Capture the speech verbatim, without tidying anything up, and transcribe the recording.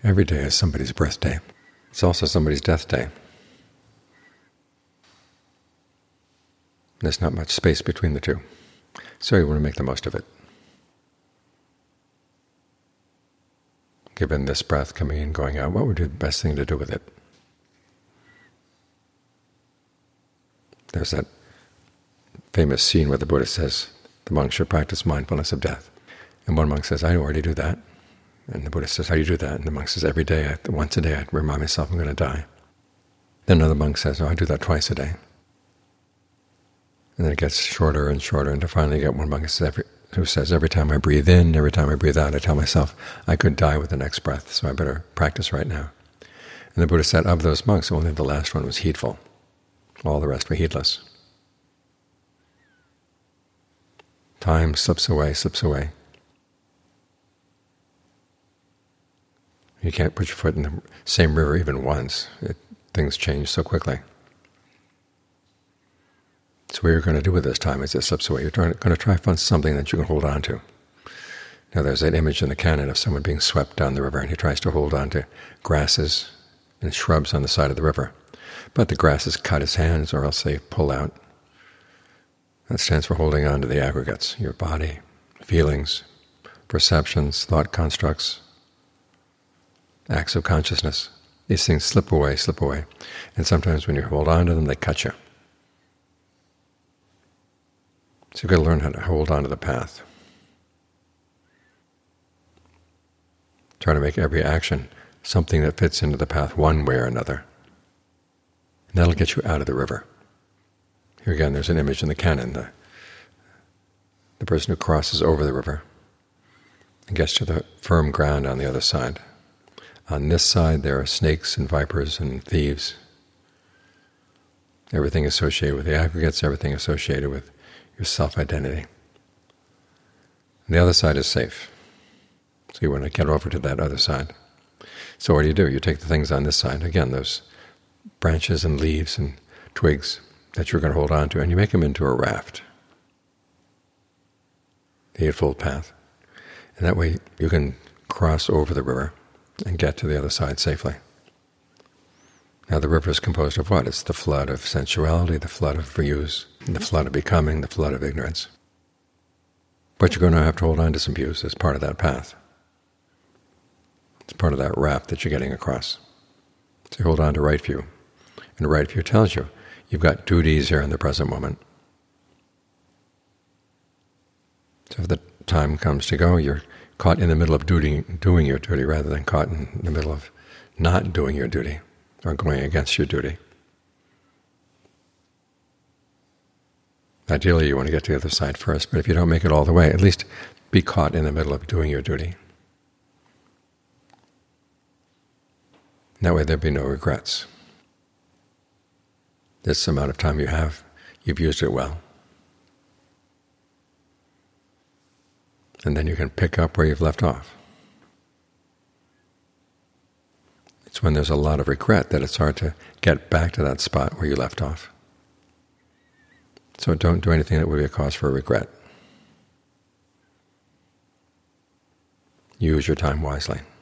Every day is somebody's birthday. It's also somebody's death day. There's not much space between the two, so you want to make the most of it. Given this breath coming in, going out, what would be the best thing to do with it? There's that famous scene where the Buddha says the monks should practice mindfulness of death. And one monk says, I already do that. And the Buddha says, how do you do that? And the monk says, every day, I, once a day, I remind myself I'm going to die. Then another monk says, oh, I do that twice a day. And then it gets shorter and shorter, and to finally get one monk who says, every, who says, every time I breathe in, every time I breathe out, I tell myself I could die with the next breath, so I better practice right now. And the Buddha said of those monks, only the last one was heedful. All the rest were heedless. Time slips away, slips away. You can't put your foot in the same river even once. It, things change so quickly. So what you're going to do with this time as it slips away, you're trying, going to try to find something that you can hold on to. Now there's that image in the canon of someone being swept down the river, and he tries to hold on to grasses and shrubs on the side of the river. But the grasses cut his hands, or else they pull out. That stands for holding on to the aggregates, your body, feelings, perceptions, thought constructs, acts of consciousness. These things slip away, slip away. And sometimes when you hold on to them, they cut you. So you've got to learn how to hold on to the path. Try to make every action something that fits into the path one way or another. And that'll get you out of the river. Here again, there's an image in the canon, the, the person who crosses over the river and gets to the firm ground on the other side. On this side there are snakes and vipers and thieves. Everything associated with the aggregates, everything associated with your self-identity. And the other side is safe. So you want to get over to that other side. So what do you do? You take the things on this side, again, those branches and leaves and twigs that you're going to hold on to, and you make them into a raft, the Eightfold Path. And that way you can cross over the river and get to the other side safely. Now the river is composed of what? It's the flood of sensuality, the flood of views, the flood of becoming, the flood of ignorance. But you're going to have to hold on to some views as part of that path. It's part of that raft that you're getting across. So you hold on to right view. And right view tells you you've got duties here in the present moment. So if the time comes to go, you're caught in the middle of duty, doing your duty rather than caught in the middle of not doing your duty or going against your duty. Ideally, you want to get to the other side first, but if you don't make it all the way, at least be caught in the middle of doing your duty. That way there'll be no regrets. This amount of time you have, you've used it well. And then you can pick up where you've left off. It's when there's a lot of regret that it's hard to get back to that spot where you left off. So don't do anything that would be a cause for regret. Use your time wisely.